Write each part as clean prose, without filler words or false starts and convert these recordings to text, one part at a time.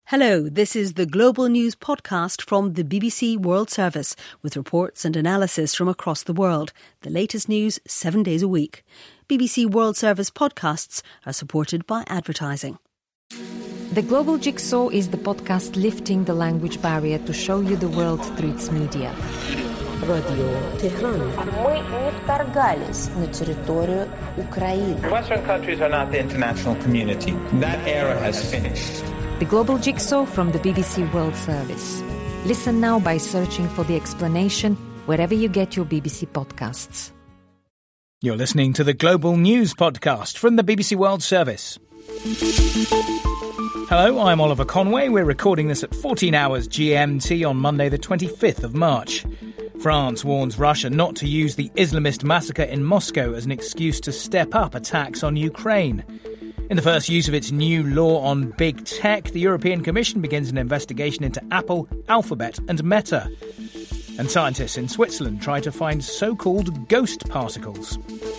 Hello, this is the Global News podcast from the BBC World Service with reports and analysis from across the world. The latest news 7 days a week. BBC World Service podcasts are supported by advertising. The Global Jigsaw is the podcast lifting the language barrier to show you the world through its media. Radio Tehran. Мы не вторгались на территорию Украины. Western countries are not the international community. That era has finished. The Global Jigsaw from the BBC World Service. Listen now by searching for The Explanation wherever you get your BBC podcasts. You're listening to the Global News podcast from the BBC World Service. Hello, I'm Oliver Conway. We're recording this at 14 hours GMT on Monday the 25th of March. France warns Russia not to use the Islamist massacre in Moscow as an excuse to step up attacks on Ukraine. In the first use of its new law on big tech, the European Commission begins an investigation into Apple, Alphabet and Meta. And scientists in Switzerland try to find so-called ghost particles.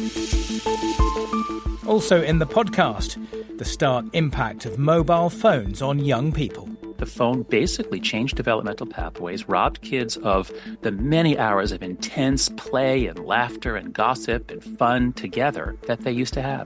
Also in the podcast, the stark impact of mobile phones on young people. The phone basically changed developmental pathways, robbed kids of the many hours of intense play and laughter and gossip and fun together that they used to have.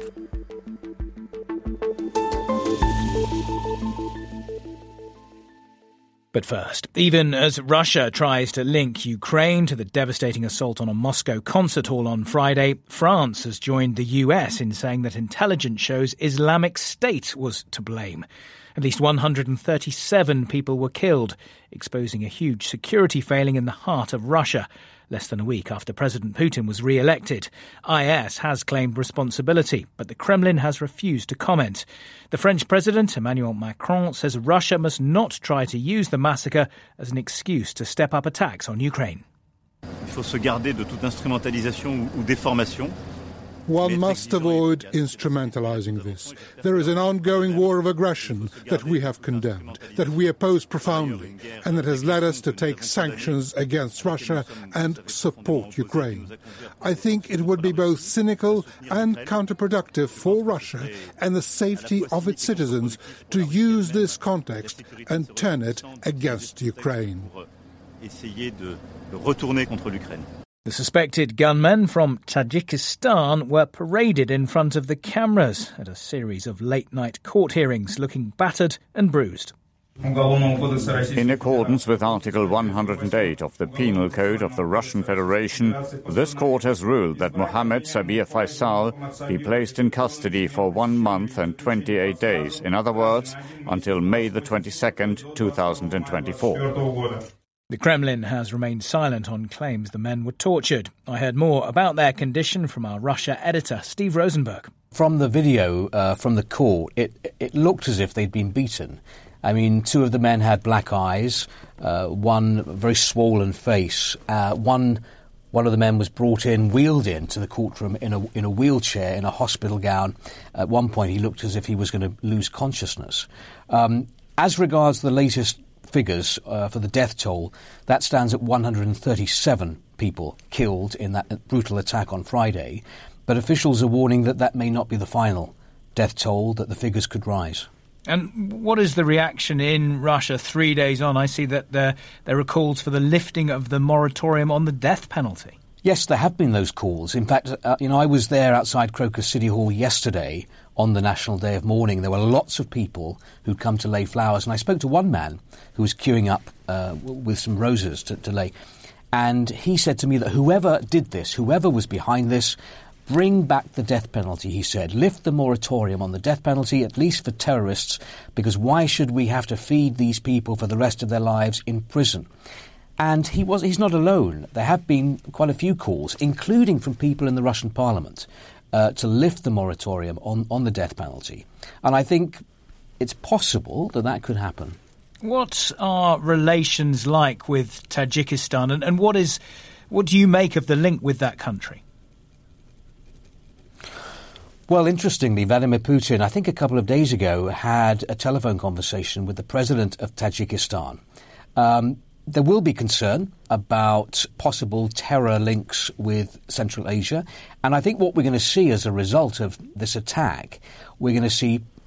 But first, even as Russia tries to link Ukraine to the devastating assault on a Moscow concert hall on Friday, France has joined the US in saying that intelligence shows Islamic State was to blame. At least 137 people were killed, exposing a huge security failing in the heart of Russia. Less than a week after President Putin was re-elected, IS has claimed responsibility, but the Kremlin has refused to comment. The French President, Emmanuel Macron, says Russia must not try to use the massacre as an excuse to step up attacks on Ukraine. Il faut se garder de toute instrumentalisation ou déformation. One must avoid instrumentalizing this. There is an ongoing war of aggression that we have condemned, that we oppose profoundly, and that has led us to take sanctions against Russia and support Ukraine. I think it would be both cynical and counterproductive for Russia and the safety of its citizens to use this context and turn it against Ukraine. Essayer de retourner contre l'Ukraine. The suspected gunmen from Tajikistan were paraded in front of the cameras at a series of late-night court hearings looking battered and bruised. In accordance with Article 108 of the Penal Code of the Russian Federation, this court has ruled that Mohammed Sabir Faisal be placed in custody for 1 month and 28 days, in other words, until May the 22nd, 2024. The Kremlin has remained silent on claims the men were tortured. I heard more about their condition from our Russia editor, Steve Rosenberg. From the video from the court, it looked as if they'd been beaten. I mean, 2 of the men had black eyes, one very swollen face. One of the men was wheeled into the courtroom in a wheelchair, in a hospital gown. At one point, he looked as if he was going to lose consciousness. As regards the latest figures for the death toll, that stands at 137 people killed in that brutal attack on Friday. But officials are warning that that may not be the final death toll, that the figures could rise. And what is the reaction in Russia 3 days on? I see that there are calls for the lifting of the moratorium on the death penalty. Yes, there have been those calls. In fact, I was there outside Crocus City Hall yesterday on the National Day of Mourning. There were lots of people who'd come to lay flowers. And I spoke to one man who was queuing up with some roses to lay. And he said to me that whoever did this, whoever was behind this, bring back the death penalty, he said. Lift the moratorium on the death penalty, at least for terrorists, because why should we have to feed these people for the rest of their lives in prison? And he's not alone. There have been quite a few calls, including from people in the Russian parliament, to lift the moratorium on the death penalty. And I think it's possible that could happen. What are relations like with Tajikistan, and what do you make of the link with that country? Well, interestingly, Vladimir Putin, I think a couple of days ago, had a telephone conversation with the president of Tajikistan. There will be concern about possible terror links with Central Asia. And I think what we're going to see as a result of this attack, we're going to see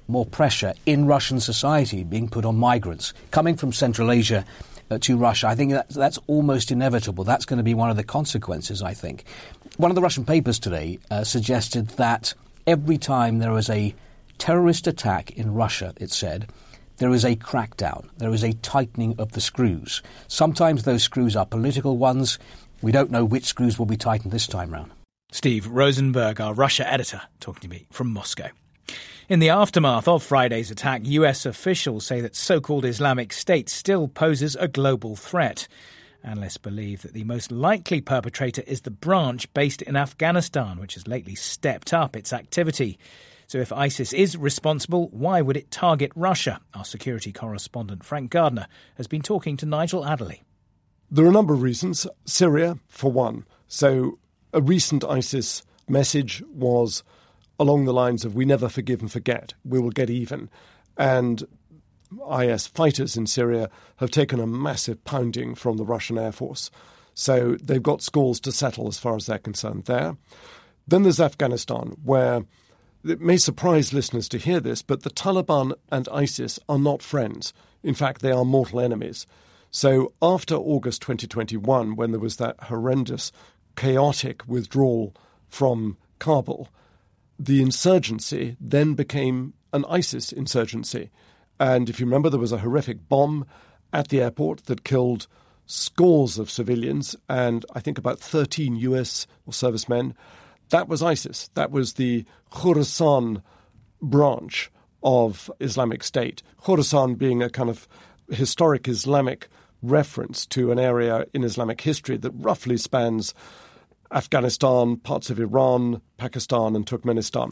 more pressure in Russian society being put on migrants coming from Central Asia to Russia. I think that's almost inevitable. That's going to be one of the consequences, I think. One of the Russian papers today suggested that every time there is a terrorist attack in Russia, it said, there is a crackdown. There is a tightening of the screws. Sometimes those screws are political ones. We don't know which screws will be tightened this time round. Steve Rosenberg, our Russia editor, talking to me from Moscow. In the aftermath of Friday's attack, US officials say that so-called Islamic State still poses a global threat. Analysts believe that the most likely perpetrator is the branch based in Afghanistan, which has lately stepped up its activity. So if ISIS is responsible, why would it target Russia? Our security correspondent Frank Gardner has been talking to Nigel Adderley. There are a number of reasons. Syria, for one. So a recent ISIS message was along the lines of, we never forgive and forget, we will get even. And IS fighters in Syria have taken a massive pounding from the Russian Air Force. So they've got scores to settle as far as they're concerned there. Then there's Afghanistan, where it may surprise listeners to hear this, but the Taliban and ISIS are not friends. In fact, they are mortal enemies. So after August 2021, when there was that horrendous, chaotic withdrawal from Kabul, the insurgency then became an ISIS insurgency. And if you remember, there was a horrific bomb at the airport that killed scores of civilians and I think about 13 US servicemen. That was ISIS. That was the Khorasan branch of Islamic State. Khorasan being a kind of historic Islamic reference to an area in Islamic history that roughly spans Afghanistan, parts of Iran, Pakistan and Turkmenistan.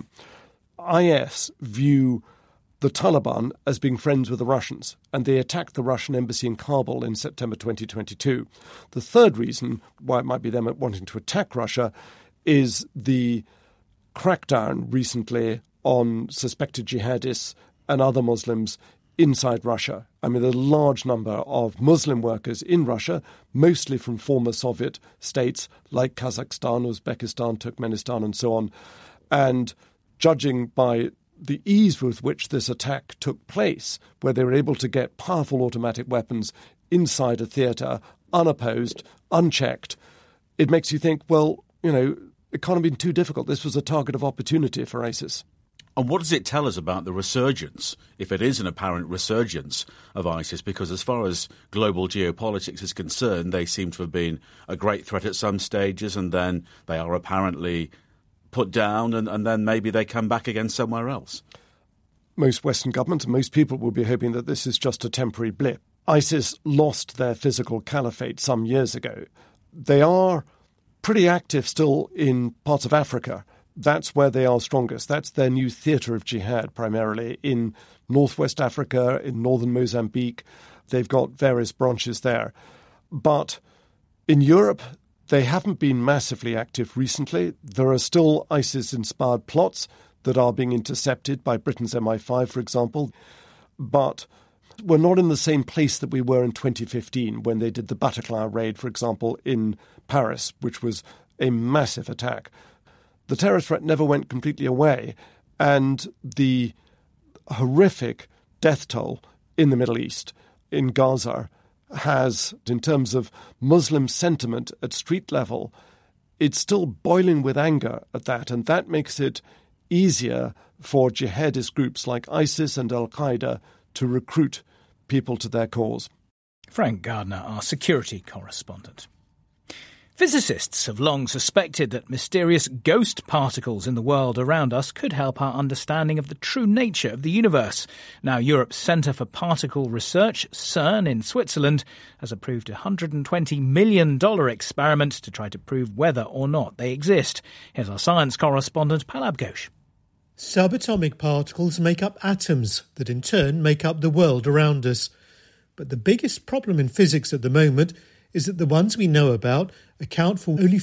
IS view the Taliban as being friends with the Russians, and they attacked the Russian embassy in Kabul in September 2022. The third reason why it might be them wanting to attack Russia is the crackdown recently on suspected jihadists and other Muslims inside Russia. I mean, there's a large number of Muslim workers in Russia, mostly from former Soviet states like Kazakhstan, Uzbekistan, Turkmenistan, and so on. And judging by the ease with which this attack took place, where they were able to get powerful automatic weapons inside a theatre, unopposed, unchecked, it makes you think, well, you know, it can't have been too difficult. This was a target of opportunity for ISIS. And what does it tell us about the resurgence, if it is an apparent resurgence of ISIS? Because as far as global geopolitics is concerned, they seem to have been a great threat at some stages, and then they are apparently put down, and then maybe they come back again somewhere else. Most Western governments and most people will be hoping that this is just a temporary blip. ISIS lost their physical caliphate some years ago. They are pretty active still in parts of Africa. That's where they are strongest. That's their new theatre of jihad, primarily in northwest Africa, in northern Mozambique. They've got various branches there. But in Europe, they haven't been massively active recently. There are still ISIS-inspired plots that are being intercepted by Britain's MI5, for example. But we're not in the same place that we were in 2015 when they did the Bataclan raid, for example, in Paris, which was a massive attack. The terrorist threat never went completely away, and the horrific death toll in the Middle East, in Gaza, has, in terms of Muslim sentiment at street level, it's still boiling with anger at that, and that makes it easier for jihadist groups like ISIS and Al-Qaeda to recruit people to their cause. Frank Gardner, our security correspondent. Physicists have long suspected that mysterious ghost particles in the world around us could help our understanding of the true nature of the universe. Now, Europe's Centre for Particle Research, CERN in Switzerland, has approved a $120 million experiment to try to prove whether or not they exist. Here's our science correspondent, Palab Ghosh. Subatomic particles make up atoms that in turn make up the world around us. But the biggest problem in physics at the moment is that the ones we know about account for only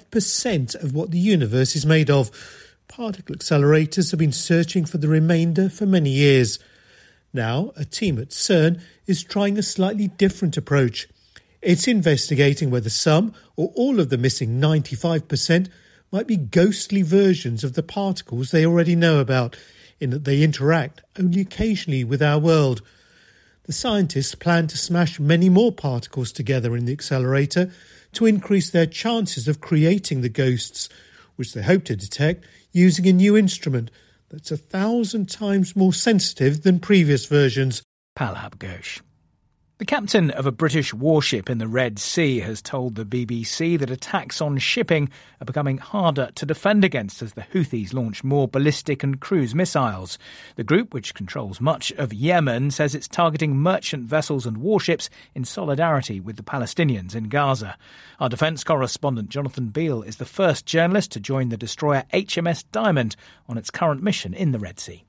5% of what the universe is made of. Particle accelerators have been searching for the remainder for many years. Now, a team at CERN is trying a slightly different approach. It's investigating whether some or all of the missing 95% might be ghostly versions of the particles they already know about. in that they interact only occasionally with our world. The scientists plan to smash many more particles together in the accelerator to increase their chances of creating the ghosts, which they hope to detect using a new instrument that's 1,000 times more sensitive than previous versions. Palhab Ghosh. The captain of a British warship in the Red Sea has told the BBC that attacks on shipping are becoming harder to defend against as the Houthis launch more ballistic and cruise missiles. The group, which controls much of Yemen, says it's targeting merchant vessels and warships in solidarity with the Palestinians in Gaza. Our defence correspondent Jonathan Beale is the first journalist to join the destroyer HMS Diamond on its current mission in the Red Sea.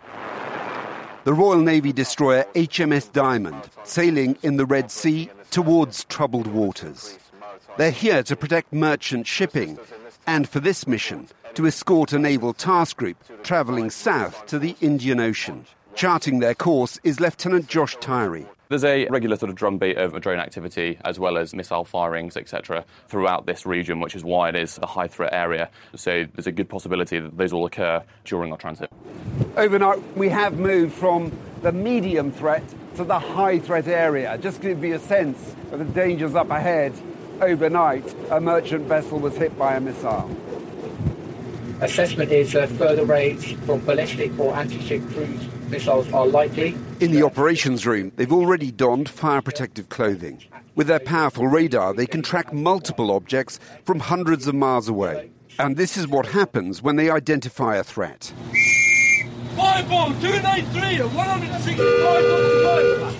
The Royal Navy destroyer HMS Diamond, sailing in the Red Sea towards troubled waters. They're here to protect merchant shipping and for this mission, to escort a naval task group travelling south to the Indian Ocean. Charting their course is Lieutenant Josh Tyree. There's a regular sort of drumbeat of drone activity as well as missile firings, etc., throughout this region, which is why it is a high-threat area. So there's a good possibility that those will occur during our transit. Overnight, we have moved from the medium threat to the high-threat area. Just to give you a sense of the dangers up ahead, overnight, a merchant vessel was hit by a missile. Assessment is further raids from ballistic or anti-ship cruise missiles are likely. In the operations room, they've already donned fire protective clothing. With their powerful radar, they can track multiple objects from hundreds of miles away. And this is what happens when they identify a threat. Fireball 293 at 165 knots.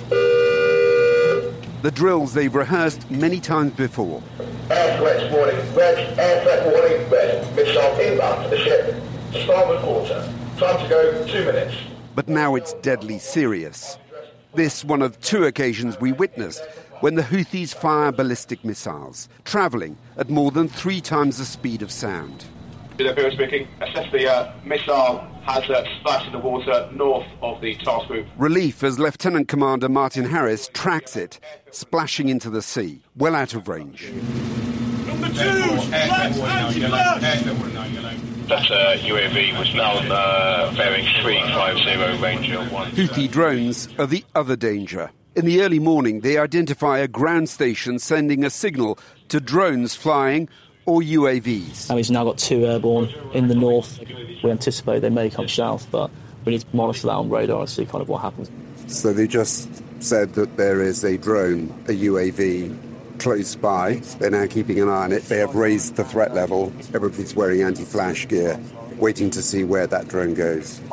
The drills they've rehearsed many times before. Air threats warning, red. Air threat warning, red. Missile inbound to the ship. Starboard quarter. Time to go, 2 minutes. But now it's deadly serious. This one of two occasions we witnessed when the Houthis fire ballistic missiles, travelling at more than 3 times the speed of sound. Bill speaking. Assess the missile has splashed in the water north of the task group. Relief as Lieutenant Commander Martin Harris tracks it, splashing into the sea, well out of range. Number 2, anti-flash! That UAV was now bearing 350 Ranger 1. Houthi drones are the other danger. In the early morning, they identify a ground station sending a signal to drones flying or UAVs. And we've now got 2 airborne in the north. We anticipate they may come south, but we need to monitor that on radar and see kind of what happens. So they just said that there is a drone, a UAV, close by. They're now keeping an eye on it. They have raised the threat level. Everybody's wearing anti-flash gear, waiting to see where that drone goes.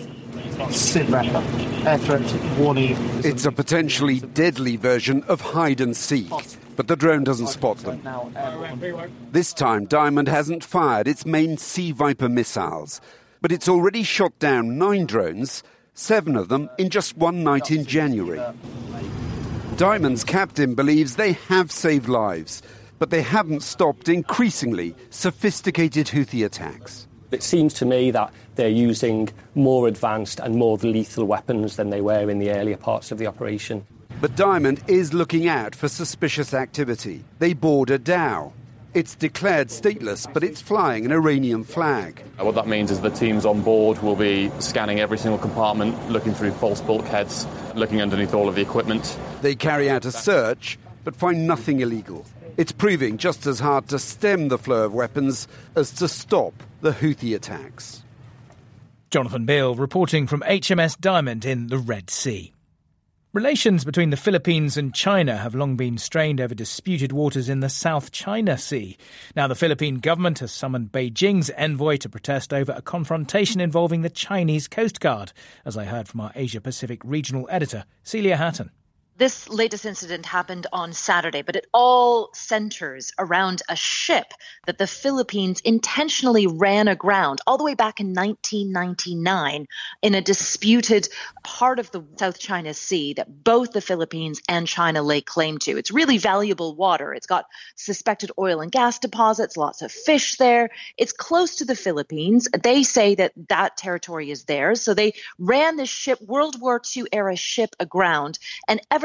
Air threat warning. It's a potentially deadly version of hide and seek, but the drone doesn't spot them. This time, Diamond hasn't fired its main Sea Viper missiles, but it's already shot down 9 drones, 7 of them in just one night in January. Diamond's captain believes they have saved lives, but they haven't stopped increasingly sophisticated Houthi attacks. It seems to me that they're using more advanced and more lethal weapons than they were in the earlier parts of the operation. But Diamond is looking out for suspicious activity. They board a dhow. It's declared stateless, but it's flying an Iranian flag. What that means is the teams on board will be scanning every single compartment, looking through false bulkheads, looking underneath all of the equipment. They carry out a search, but find nothing illegal. It's proving just as hard to stem the flow of weapons as to stop the Houthi attacks. Jonathan Beale reporting from HMS Diamond in the Red Sea. Relations between the Philippines and China have long been strained over disputed waters in the South China Sea. Now the Philippine government has summoned Beijing's envoy to protest over a confrontation involving the Chinese Coast Guard, as I heard from our Asia-Pacific regional editor, Celia Hatton. This latest incident happened on Saturday, but it all centers around a ship that the Philippines intentionally ran aground all the way back in 1999 in a disputed part of the South China Sea that both the Philippines and China lay claim to. It's really valuable water. It's got suspected oil and gas deposits, lots of fish there. It's close to the Philippines. They say that that territory is theirs. So they ran this ship, World War II era ship, aground, and ever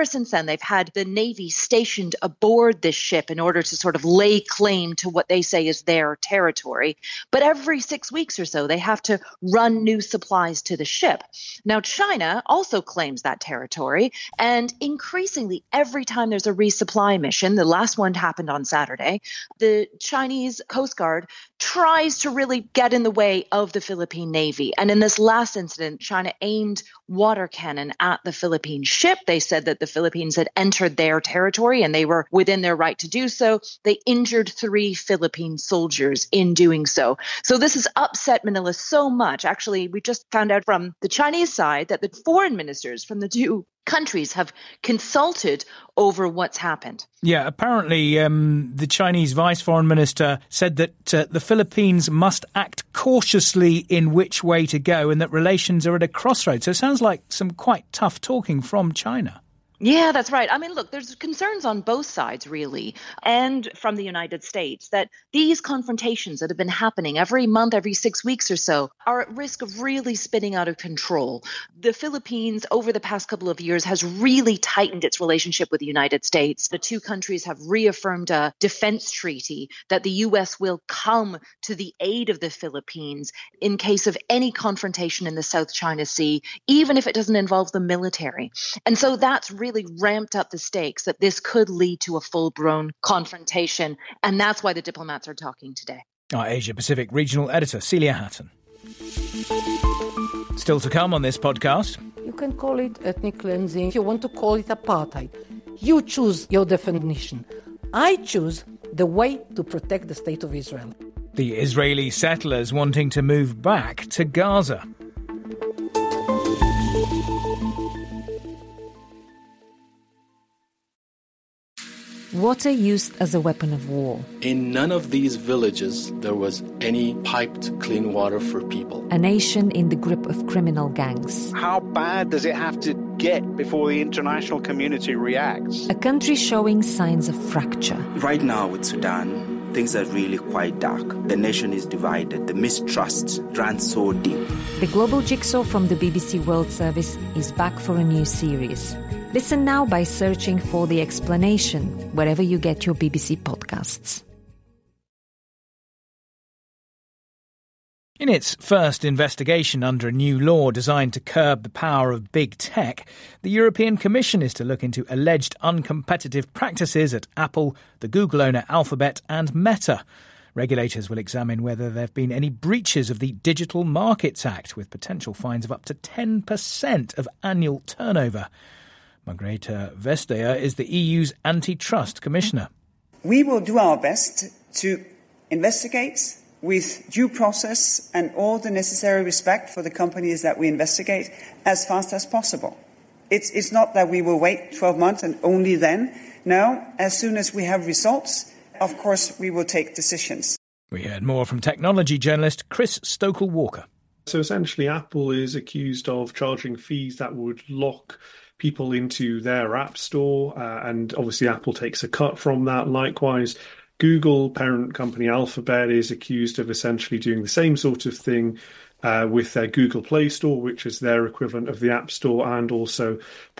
ever since then, they've had the Navy stationed aboard this ship in order to sort of lay claim to what they say is their territory. But every 6 weeks or so, they have to run new supplies to the ship. Now, China also claims that territory, and increasingly, every time there's a resupply mission, the last one happened on Saturday, the Chinese Coast Guard tries to really get in the way of the Philippine Navy. And in this last incident, China aimed water cannon at the Philippine ship. They said that the Philippines had entered their territory and they were within their right to do so. They injured 3 Philippine soldiers in doing so. So this has upset Manila so much. Actually, we just found out from the Chinese side that the foreign ministers from the 2 countries have consulted over what's happened. Yeah, apparently the Chinese Vice Foreign Minister said that the Philippines must act cautiously in which way to go and that relations are at a crossroads. So it sounds like some quite tough talking from China. Yeah, that's right. I mean, look, there's concerns on both sides, really, and from the United States that these confrontations that have been happening every month, every 6 weeks or so are at risk of really spinning out of control. The Philippines, over the past couple of years, has really tightened its relationship with the United States. The 2 countries have reaffirmed a defense treaty that the U.S. will come to the aid of the Philippines in case of any confrontation in the South China Sea, even if it doesn't involve the military. And so that's really ramped up the stakes that this could lead to a full-blown confrontation. And that's why the diplomats are talking today. Our Asia-Pacific regional editor, Celia Hatton. Still to come on this podcast. You can call it ethnic cleansing. If you want to call it apartheid, you choose your definition. I choose the way to protect the state of Israel. The Israeli settlers wanting to move back to Gaza. Water used as a weapon of war. In none of these villages there was any piped clean water for people. A nation in the grip of criminal gangs. How bad does it have to get before the international community reacts? A country showing signs of fracture. Right now with Sudan, things are really quite dark. The nation is divided. The mistrust runs so deep. The Global Jigsaw from the BBC World Service is back for a new series. Listen now by searching for The Explanation wherever you get your BBC podcasts. In its first investigation under a new law designed to curb the power of big tech, the European Commission is to look into alleged uncompetitive practices at Apple, the Google owner Alphabet and Meta. Regulators will examine whether there have been any breaches of the Digital Markets Act, with potential fines of up to 10% of annual turnover. Margrethe Vestager is the EU's antitrust commissioner. We will do our best to investigate with due process and all the necessary respect for the companies that we investigate as fast as possible. It's not that we will wait 12 months and only then. No, as soon as we have results, of course, we will take decisions. We heard more from technology journalist Chris Stokel-Walker. So essentially, Apple is accused of charging fees that would lock people into their app store, and obviously Apple takes a cut from that. Likewise, Google, parent company Alphabet, is accused of essentially doing the same sort of thing with their Google Play Store, which is their equivalent of the App Store, and also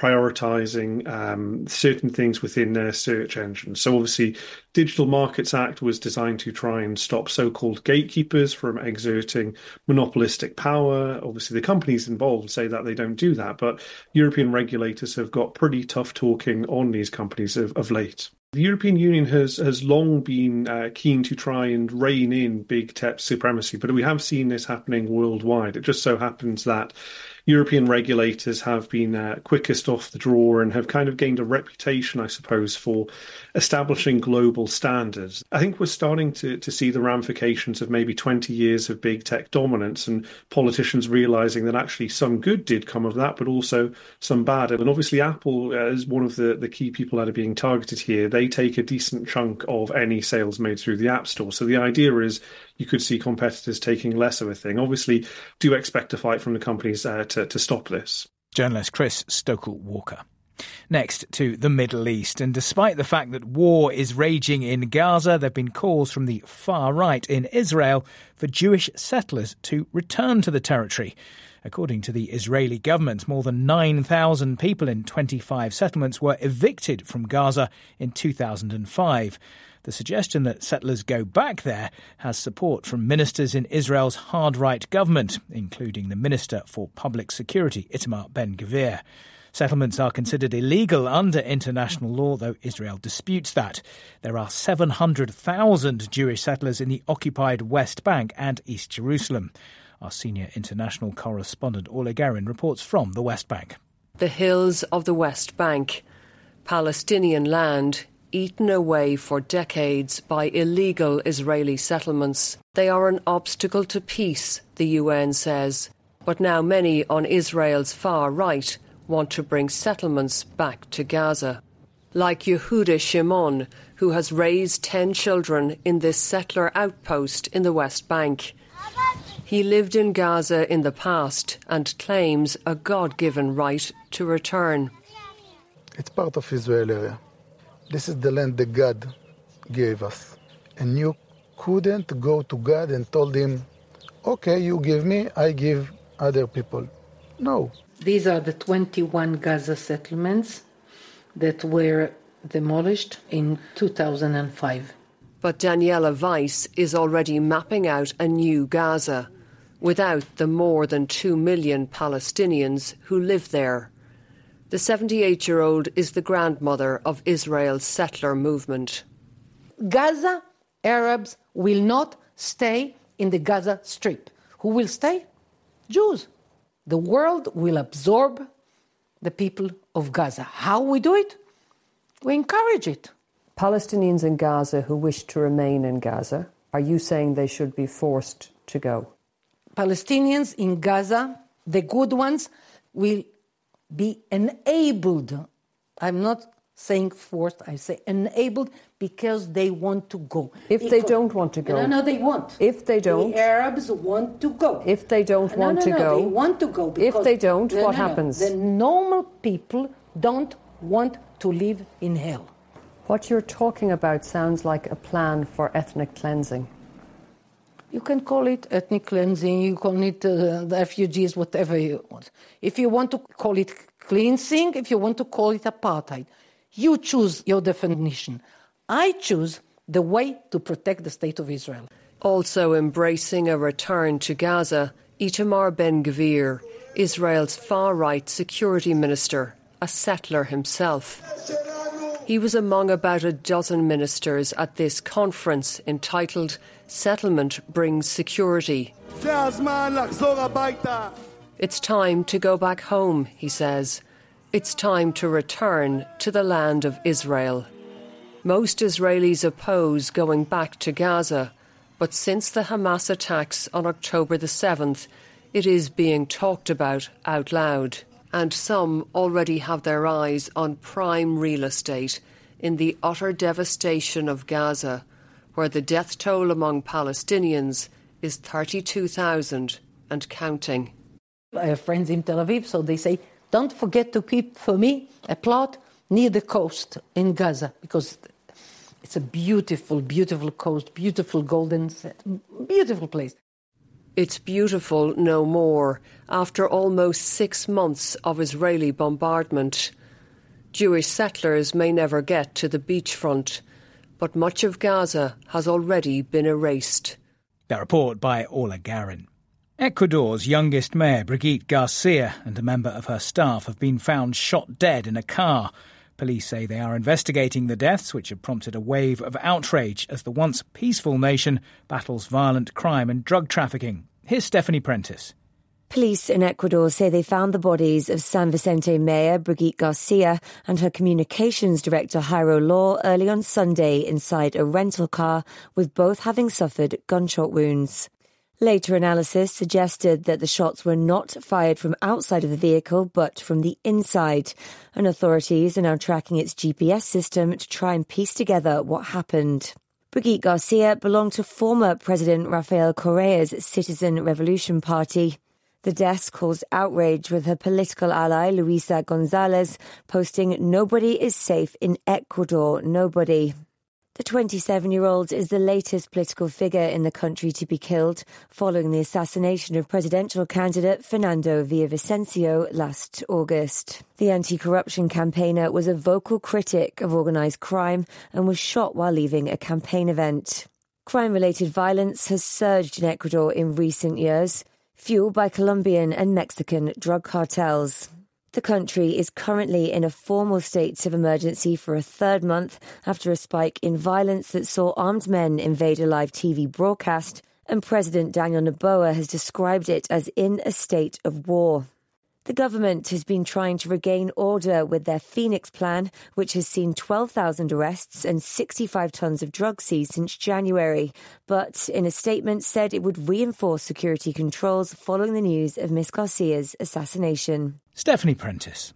prioritizing certain things within their search engine. So obviously, Digital Markets Act was designed to try and stop so-called gatekeepers from exerting monopolistic power. Obviously, the companies involved say that they don't do that, but European regulators have got pretty tough talking on these companies of late. The European Union has long been keen to try and rein in big tech supremacy, but we have seen this happening worldwide. It just so happens that European regulators have been quickest off the draw and have kind of gained a reputation, I suppose, for establishing global standards. I think we're starting to see the ramifications of maybe 20 years of big tech dominance and politicians realizing that actually some good did come of that, but also some bad. And obviously Apple is one of the key people that are being targeted here. They take a decent chunk of any sales made through the App Store. So the idea is you could see competitors taking less of a thing. Obviously, do expect a fight from the companies to stop this. Journalist Chris Stokel-Walker. Next to the Middle East, and despite the fact that war is raging in Gaza, there have been calls from the far right in Israel for Jewish settlers to return to the territory. According to the Israeli government, more than 9,000 people in 25 settlements were evicted from Gaza in 2005. The suggestion that settlers go back there has support from ministers in Israel's hard-right government, including the Minister for Public Security, Itamar Ben-Gvir. Settlements are considered illegal under international law, though Israel disputes that. There are 700,000 Jewish settlers in the occupied West Bank and East Jerusalem. Our senior international correspondent Orla Garin reports from the West Bank. The hills of the West Bank, Palestinian land eaten away for decades by illegal Israeli settlements. They are an obstacle to peace, the UN says. But now many on Israel's far right want to bring settlements back to Gaza. Like Yehuda Shimon, who has raised 10 children in this settler outpost in the West Bank. He lived in Gaza in the past and claims a God-given right to return. It's part of Israel area. This is the land that God gave us. And you couldn't go to God and told him, okay, you give me, I give other people. No. These are the 21 Gaza settlements that were demolished in 2005. But Daniela Weiss is already mapping out a new Gaza, without the more than 2 million Palestinians who live there. The 78-year-old is the grandmother of Israel's settler movement. Gaza Arabs will not stay in the Gaza Strip. Who will stay? Jews. The world will absorb the people of Gaza. How we do it? We encourage it. Palestinians in Gaza who wish to remain in Gaza, are you saying they should be forced to go? Palestinians in Gaza, the good ones, will be enabled. I'm not saying forced, I say enabled because they want to go. If they don't want to go? No, they want. If they don't? The Arabs want to go. If they don't want to go? They want to go. If they don't, what happens? The normal people don't want to live in hell. What you're talking about sounds like a plan for ethnic cleansing. You can call it ethnic cleansing, you call it the refugees, whatever you want. If you want to call it cleansing, if you want to call it apartheid, you choose your definition. I choose the way to protect the state of Israel. Also embracing a return to Gaza, Itamar Ben-Gvir, Israel's far-right security minister, a settler himself. He was among about a dozen ministers at this conference entitled Settlement Brings Security. It's time to go back home, he says. It's time to return to the land of Israel. Most Israelis oppose going back to Gaza, but since the Hamas attacks on October the 7th, it is being talked about out loud. And some already have their eyes on prime real estate in the utter devastation of Gaza, where the death toll among Palestinians is 32,000 and counting. I have friends in Tel Aviv, so they say, don't forget to keep, for me, a plot near the coast in Gaza, because it's a beautiful, beautiful coast, beautiful golden set, beautiful place. It's beautiful no more, after almost 6 months of Israeli bombardment. Jewish settlers may never get to the beachfront, but much of Gaza has already been erased. That report by Orla Garin. Ecuador's youngest mayor, Brigitte Garcia, and a member of her staff have been found shot dead in a car. Police say they are investigating the deaths, which have prompted a wave of outrage as the once peaceful nation battles violent crime and drug trafficking. Here's Stephanie Prentice. Police in Ecuador say they found the bodies of San Vicente Mayor Brigitte Garcia and her communications director Jairo Law early on Sunday inside a rental car, with both having suffered gunshot wounds. Later analysis suggested that the shots were not fired from outside of the vehicle but from the inside, and authorities are now tracking its GPS system to try and piece together what happened. Brigitte Garcia belonged to former President Rafael Correa's Citizen Revolution Party. The deaths caused outrage, with her political ally Luisa Gonzalez posting, "Nobody is safe in Ecuador, nobody." The 27-year-old is the latest political figure in the country to be killed following the assassination of presidential candidate Fernando Villavicencio last August. The anti-corruption campaigner was a vocal critic of organised crime and was shot while leaving a campaign event. Crime-related violence has surged in Ecuador in recent years, fueled by Colombian and Mexican drug cartels. The country is currently in a formal state of emergency for a third month after a spike in violence that saw armed men invade a live TV broadcast, and President Daniel Noboa has described it as in a state of war. The government has been trying to regain order with their Phoenix plan, which has seen 12,000 arrests and 65 tons of drugs seized since January, but in a statement said it would reinforce security controls following the news of Ms. Garcia's assassination. Stephanie Prentice.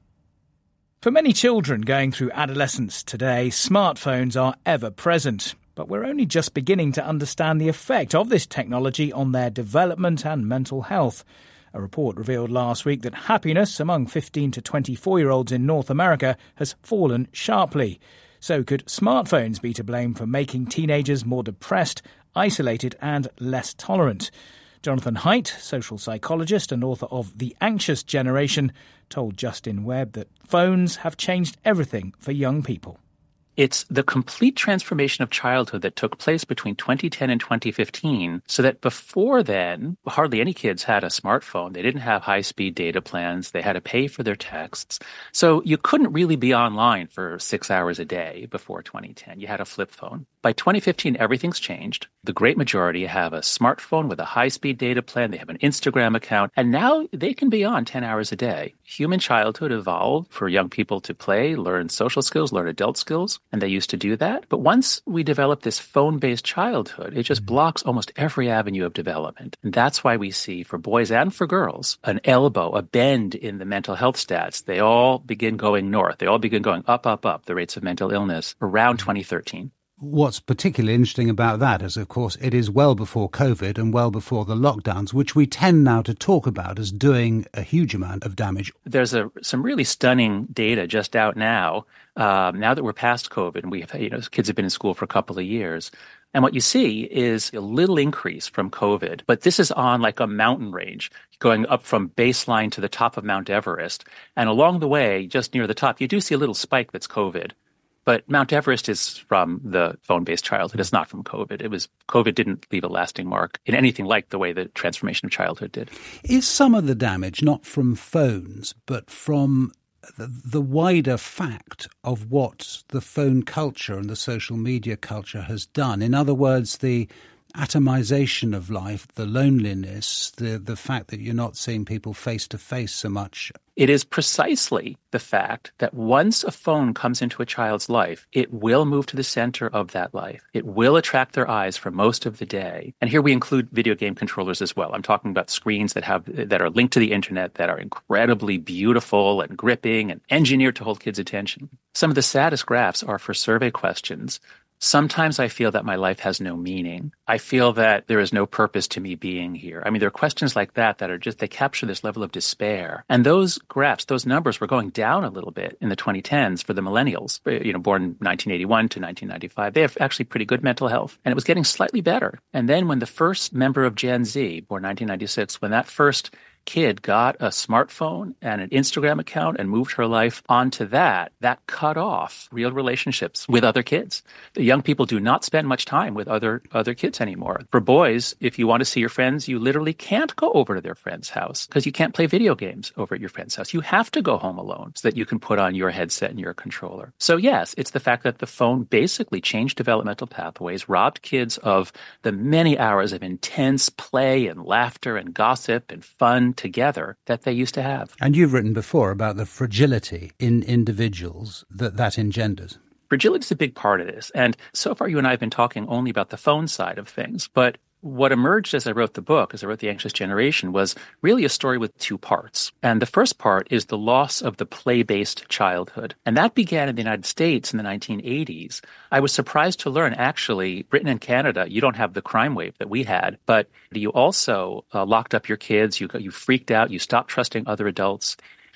For many children going through adolescence today, smartphones are ever present. But we're only just beginning to understand the effect of this technology on their development and mental health. A report revealed last week that happiness among 15 to 24-year-olds in North America has fallen sharply. So could smartphones be to blame for making teenagers more depressed, isolated and less tolerant? Jonathan Haidt, social psychologist and author of The Anxious Generation, told Justin Webb that phones have changed everything for young people. It's the complete transformation of childhood that took place between 2010 and 2015, so that before then, hardly any kids had a smartphone. They didn't have high-speed data plans. They had to pay for their texts. So you couldn't really be online for 6 hours a day before 2010. You had a flip phone. By 2015, everything's changed. The great majority have a smartphone with a high-speed data plan. They have an Instagram account, and now they can be on 10 hours a day. Human childhood evolved for young people to play, learn social skills, learn adult skills, and they used to do that. But once we develop this phone-based childhood, it just blocks almost every avenue of development. And that's why we see, for boys and for girls, an elbow, a bend in the mental health stats. They all begin going north. They all begin going up, the rates of mental illness, around 2013. What's particularly interesting about that is, of course, it is well before COVID and well before the lockdowns, which we tend now to talk about as doing a huge amount of damage. There's some really stunning data just out now. Now that we're past COVID and we've, kids have been in school for a couple of years. And what you see is a little increase from COVID, but this is on like a mountain range, going up from baseline to the top of Mount Everest. And along the way, just near the top, you do see a little spike that's COVID. But Mount Everest is from the phone-based childhood. It's not from COVID. COVID didn't leave a lasting mark in anything like the way the transformation of childhood did. Is some of the damage not from phones, but from the wider fact of what the phone culture and the social media culture has done? In other words, the atomization of life, the loneliness, the fact that you're not seeing people face to face so much. It is precisely the fact that once a phone comes into a child's life, it will move to the center of that life. It will attract their eyes for most of the day. And here we include video game controllers as well. I'm talking about screens that are linked to the internet, that are incredibly beautiful and gripping and engineered to hold kids' attention. Some of the saddest graphs are for survey questions. Sometimes I feel that my life has no meaning. I feel that there is no purpose to me being here. I mean, there are questions like that are just, they capture this level of despair. And those graphs, those numbers were going down a little bit in the 2010s for the millennials, born 1981 to 1995. They have actually pretty good mental health. And it was getting slightly better. And then when the first member of Gen Z, born 1996, when that first kid got a smartphone and an Instagram account and moved her life onto that cut off real relationships with other kids. The young people do not spend much time with other kids anymore. For boys, if you want to see your friends, you literally can't go over to their friend's house because you can't play video games over at your friend's house. You have to go home alone so that you can put on your headset and your controller. So yes, it's the fact that the phone basically changed developmental pathways, robbed kids of the many hours of intense play and laughter and gossip and fun together that they used to have. And you've written before about the fragility in individuals that engenders. Fragility is a big part of this. And so far, you and I have been talking only about the phone side of things. But what emerged as I wrote the book, as I wrote The Anxious Generation, was really a story with two parts. And the first part is the loss of the play-based childhood. And that began in the United States in the 1980s. I was surprised to learn, actually, Britain and Canada, you don't have the crime wave that we had, but you also locked up your kids, you freaked out, you stopped trusting other adults.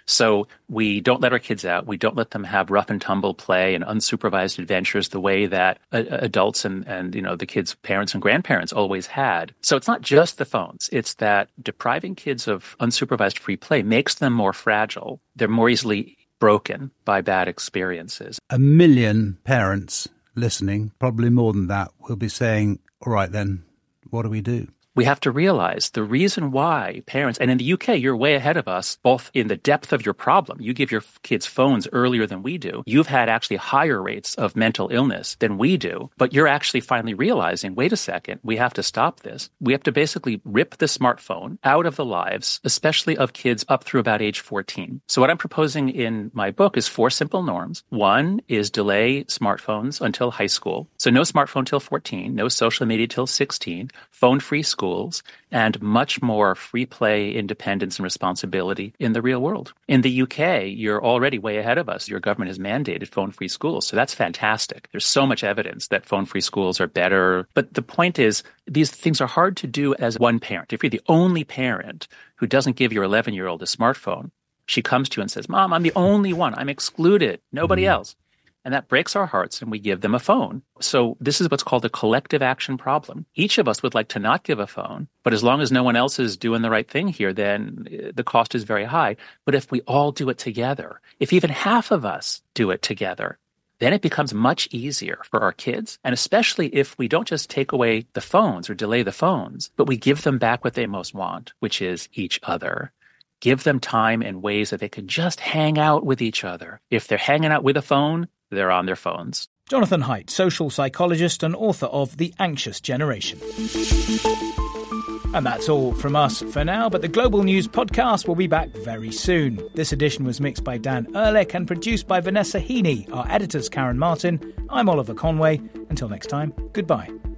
So we don't let our kids out. We don't let them have rough and tumble play and unsupervised adventures the way that adults and the kids' parents and grandparents always had. So it's not just the phones. It's that depriving kids of unsupervised free play makes them more fragile. They're more easily broken by bad experiences. 1 million parents listening, probably more than that, will be saying, all right then, what do we do? We have to realize the reason why parents, and in the UK, you're way ahead of us, both in the depth of your problem. You give your kids phones earlier than we do. You've had actually higher rates of mental illness than we do, but you're actually finally realizing, wait a second, we have to stop this. We have to basically rip the smartphone out of the lives, especially of kids up through about age 14. So what I'm proposing in my book is 4 simple norms. 1 is delay smartphones until high school. So no smartphone till 14, no social media till 16, phone-free schools, and much more free play, independence, and responsibility in the real world. In the UK, you're already way ahead of us. Your government has mandated phone-free schools, so that's fantastic. There's so much evidence that phone-free schools are better. But the point is, these things are hard to do as one parent. If you're the only parent who doesn't give your 11-year-old a smartphone, she comes to you and says, Mom, I'm the only one. I'm excluded. Nobody else. And that breaks our hearts, and we give them a phone. So this is what's called a collective action problem. Each of us would like to not give a phone, but as long as no one else is doing the right thing here, then the cost is very high. But if we all do it together, if even half of us do it together, then it becomes much easier for our kids. And especially if we don't just take away the phones or delay the phones, but we give them back what they most want, which is each other. Give them time and ways that they can just hang out with each other. If they're hanging out with a phone, they're on their phones. Jonathan Haidt, social psychologist and author of The Anxious Generation. And that's all from us for now, but the Global News podcast will be back very soon. This edition was mixed by Dan Ehrlich and produced by Vanessa Heaney. Our editor's Karen Martin. I'm Oliver Conway. Until next time, goodbye.